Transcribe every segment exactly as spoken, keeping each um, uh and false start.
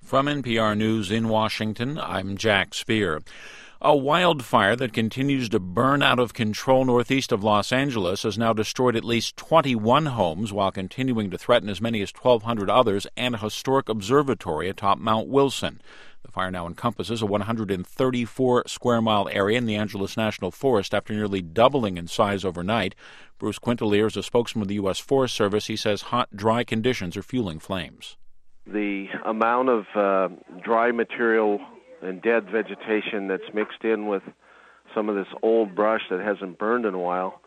From N P R News in Washington, I'm Jack Speer. A wildfire that continues to burn out of control northeast of Los Angeles has now destroyed at least twenty-one homes while continuing to threaten as many as twelve hundred others and a historic observatory atop Mount Wilson. The fire now encompasses a one hundred thirty-four square mile area in the Angeles National Forest after nearly doubling in size overnight. Bruce Quintilier is a spokesman of the U S Forest Service. He says hot, dry conditions are fueling flames. The amount of uh, dry material and dead vegetation that's mixed in with some of this old brush that hasn't burned in a while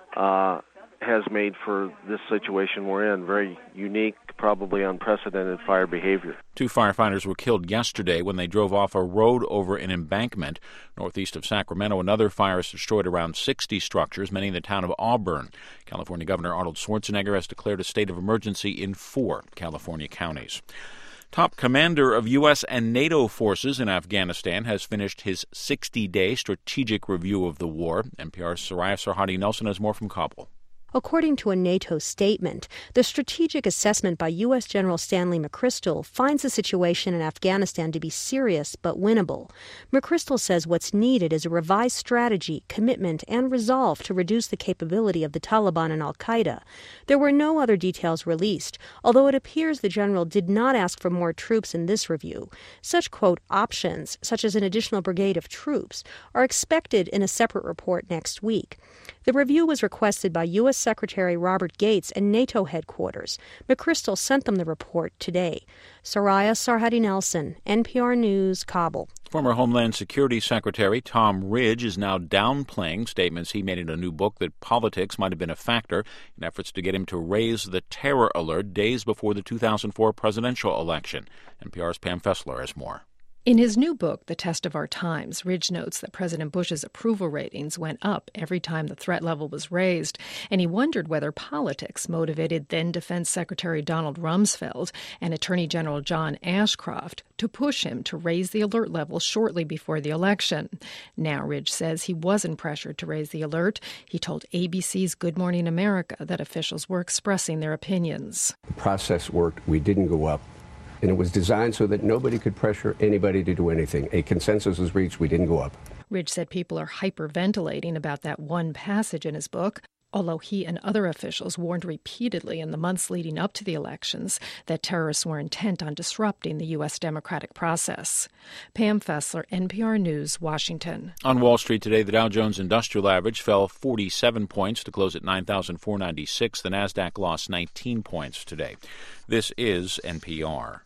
uh, has made for this situation we're in very unique, probably unprecedented fire behavior. Two firefighters were killed yesterday when they drove off a road over an embankment. Northeast of Sacramento, another fire has destroyed around sixty structures, many in the town of Auburn. California Governor Arnold Schwarzenegger has declared a state of emergency in four California counties. Top commander of U S and NATO forces in Afghanistan has finished his sixty-day strategic review of the war. N P R's Soraya Sarhadi Nelson has more from Kabul. According to a NATO statement, the strategic assessment by U S General Stanley McChrystal finds the situation in Afghanistan to be serious but winnable. McChrystal says what's needed is a revised strategy, commitment, and resolve to reduce the capability of the Taliban and al-Qaeda. There were no other details released, although it appears the general did not ask for more troops in this review. Such, quote, options, such as an additional brigade of troops, are expected in a separate report next week. The review was requested by U S Secretary Robert Gates and NATO headquarters. McChrystal sent them the report today. Soraya Sarhadi Nelson, N P R News, Kabul. Former Homeland Security Secretary Tom Ridge is now downplaying statements he made in a new book that politics might have been a factor in efforts to get him to raise the terror alert days before the two thousand four presidential election. N P R's Pam Fessler has more. In his new book, The Test of Our Times, Ridge notes that President Bush's approval ratings went up every time the threat level was raised, and he wondered whether politics motivated then-Defense Secretary Donald Rumsfeld and Attorney General John Ashcroft to push him to raise the alert level shortly before the election. Now Ridge says he wasn't pressured to raise the alert. He told A B C's Good Morning America that officials were expressing their opinions. The process worked. We didn't go up. And it was designed so that nobody could pressure anybody to do anything. A consensus was reached. We didn't go up. Ridge said people are hyperventilating about that one passage in his book, although he and other officials warned repeatedly in the months leading up to the elections that terrorists were intent on disrupting the U S democratic process. Pam Fessler, N P R News, Washington. On Wall Street today, the Dow Jones Industrial Average fell forty-seven points to close at nine thousand four hundred ninety-six. The Nasdaq lost nineteen points today. This is N P R.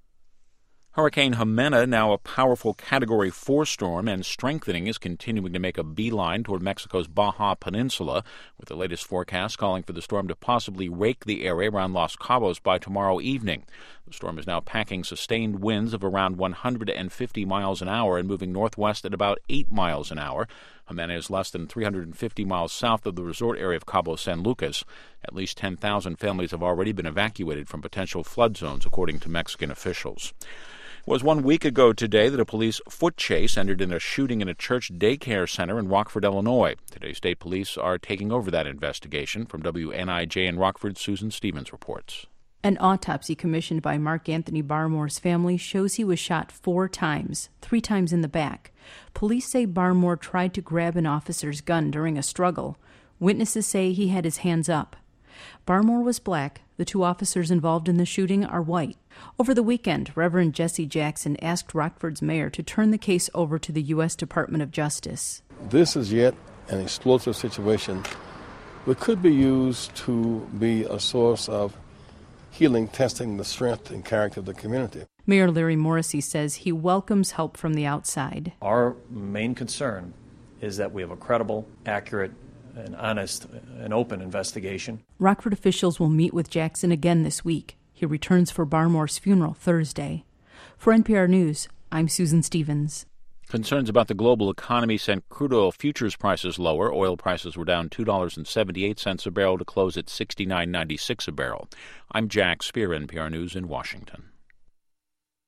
Hurricane Jimena, now a powerful Category four storm and strengthening, is continuing to make a beeline toward Mexico's Baja Peninsula, with the latest forecast calling for the storm to possibly rake the area around Los Cabos by tomorrow evening. The storm is now packing sustained winds of around one hundred fifty miles an hour and moving northwest at about eight miles an hour. Jimena is less than three hundred fifty miles south of the resort area of Cabo San Lucas. At least ten thousand families have already been evacuated from potential flood zones, according to Mexican officials. It was one week ago today that a police foot chase ended in a shooting in a church daycare center in Rockford, Illinois. Today, state police are taking over that investigation. From W N I J in Rockford, Susan Stevens reports. An autopsy commissioned by Mark Anthony Barmore's family shows he was shot four times, three times in the back. Police say Barmore tried to grab an officer's gun during a struggle. Witnesses say he had his hands up. Barmore was black. The two officers involved in the shooting are white. Over the weekend, Reverend Jesse Jackson asked Rockford's mayor to turn the case over to the U S Department of Justice. This is yet an explosive situation that could be used to be a source of healing, testing the strength and character of the community. Mayor Larry Morrissey says he welcomes help from the outside. Our main concern is that we have a credible, accurate, an honest and open investigation. Rockford officials will meet with Jackson again this week. He returns for Barmore's funeral Thursday. For N P R News, I'm Susan Stevens. Concerns about the global economy sent crude oil futures prices lower. Oil prices were down two dollars and seventy-eight cents a barrel to close at sixty-nine ninety-six a barrel. I'm Jack Speer, N P R News in Washington.